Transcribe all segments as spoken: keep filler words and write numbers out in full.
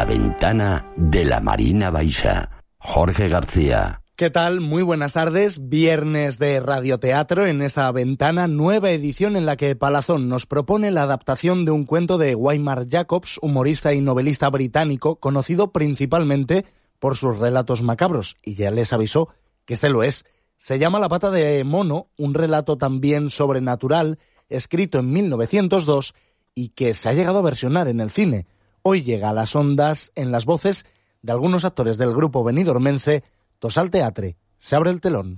La ventana de la Marina Baixa. Jorge García. ¿Qué tal? Muy buenas tardes. Viernes de radioteatro en esa ventana, nueva edición en la que Palazón nos propone la adaptación de un cuento de Weimar Jacobs, humorista y novelista británico, conocido principalmente por sus relatos macabros, y ya les avisó que este lo es. Se llama La pata de mono, un relato también sobrenatural, escrito en mil novecientos dos y que se ha llegado a versionar en el cine. Hoy llega a las ondas en las voces de algunos actores del grupo benidormense Tosal Teatre. Se abre el telón.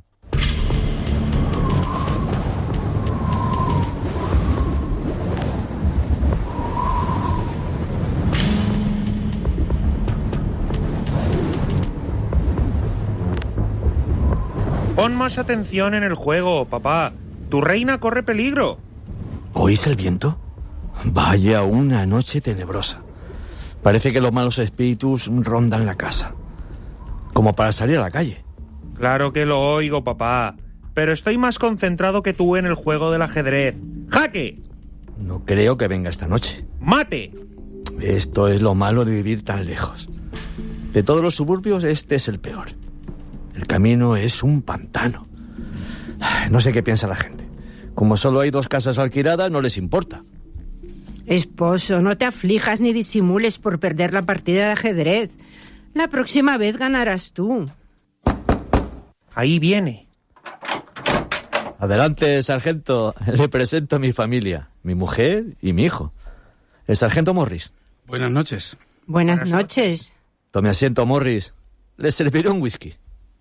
Pon más atención en el juego, papá. Tu reina corre peligro. ¿Oís el viento? Vaya una noche tenebrosa. Parece que los malos espíritus rondan la casa. Como para salir a la calle. Claro que lo oigo, papá. Pero estoy más concentrado que tú en el juego del ajedrez. ¡Jaque! No creo que venga esta noche. ¡Mate! Esto es lo malo de vivir tan lejos. De todos los suburbios, este es el peor. El camino es un pantano. No sé qué piensa la gente. Como solo hay dos casas alquiladas, no les importa. Esposo, no te aflijas ni disimules por perder la partida de ajedrez. La próxima vez ganarás tú. Ahí viene. Adelante, sargento. Le presento a mi familia, mi mujer y mi hijo. El sargento Morris. Buenas noches. Buenas, Buenas noches. noches. Tome asiento, Morris. Le serviré un whisky.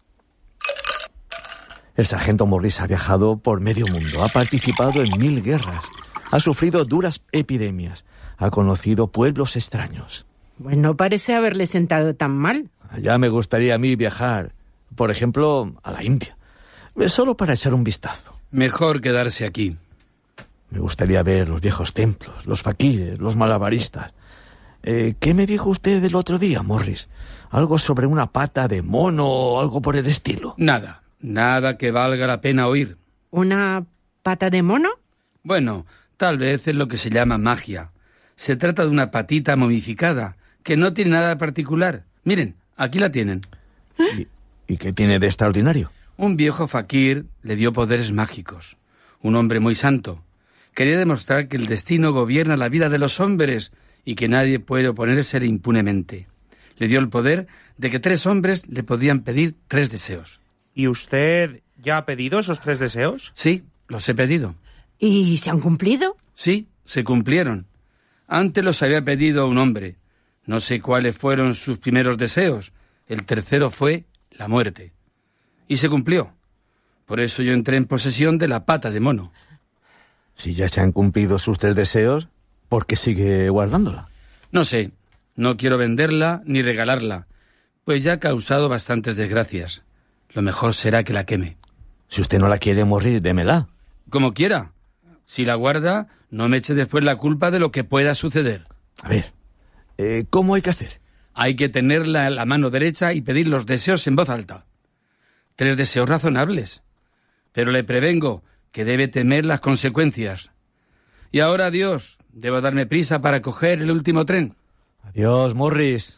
El sargento Morris ha viajado por medio mundo, ha participado en mil guerras, ha sufrido duras epidemias, ha conocido pueblos extraños. Pues no parece haberle sentado tan mal. Ya me gustaría a mí viajar, por ejemplo, a la India, solo para echar un vistazo. Mejor quedarse aquí. Me gustaría ver los viejos templos, los faquires, los malabaristas. Eh, ¿Qué me dijo usted el otro día, Morris? ¿Algo sobre una pata de mono o algo por el estilo? Nada. Nada que valga la pena oír. ¿Una pata de mono? Bueno, tal vez es lo que se llama magia. Se trata de una patita momificada, que no tiene nada particular. Miren, aquí la tienen. ¿Y, ¿Y qué tiene de extraordinario? Un viejo fakir le dio poderes mágicos. Un hombre muy santo. Quería demostrar que el destino gobierna la vida de los hombres y que nadie puede oponérsele impunemente. Le dio el poder de que tres hombres le podían pedir tres deseos. ¿Y usted ya ha pedido esos tres deseos? Sí, los he pedido. ¿Y se han cumplido? Sí, se cumplieron. Antes los había pedido un hombre. No sé cuáles fueron sus primeros deseos. El tercero fue la muerte. Y se cumplió. Por eso yo entré en posesión de la pata de mono. Si ya se han cumplido sus tres deseos, ¿por qué sigue guardándola? No sé. No quiero venderla ni regalarla, pues ya ha causado bastantes desgracias. Lo mejor será que la queme. Si usted no la quiere morir, démela. Como quiera. Si la guarda, no me eche después la culpa de lo que pueda suceder. A ver, eh, ¿cómo hay que hacer? Hay que tenerla en la mano derecha y pedir los deseos en voz alta. Tres deseos razonables. Pero le prevengo que debe temer las consecuencias. Y ahora, adiós. Debo darme prisa para coger el último tren. Adiós, Morris.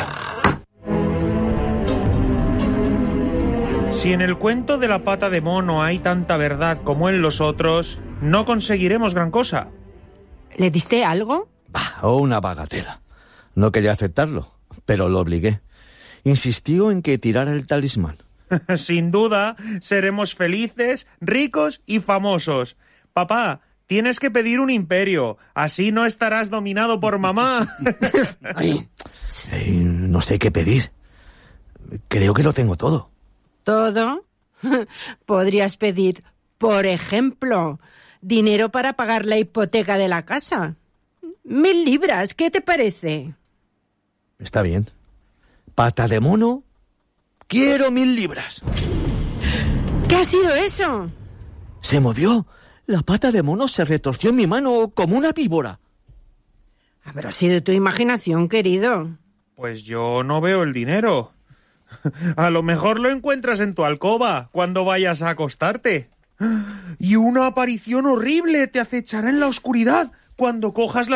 Si en el cuento de la pata de mono hay tanta verdad como en los otros, no conseguiremos gran cosa. ¿Le diste algo? Bah, oh, una bagatela. No quería aceptarlo, pero lo obligué. Insistió en que tirara el talismán. Sin duda, seremos felices, ricos y famosos. Papá, tienes que pedir un imperio. Así no estarás dominado por mamá. Ay. Eh, no sé qué pedir. Creo que lo tengo todo. ¿Todo? Podrías pedir, por ejemplo, dinero para pagar la hipoteca de la casa. Mil libras, ¿qué te parece? Está bien. ¿Pata de mono? Quiero mil libras. ¿Qué ha sido eso? Se movió. La pata de mono se retorció en mi mano como una víbora. Habrá sido tu imaginación, querido. Pues yo no veo el dinero. A lo mejor lo encuentras en tu alcoba cuando vayas a acostarte. Y una aparición horrible te acechará en la oscuridad cuando cojas la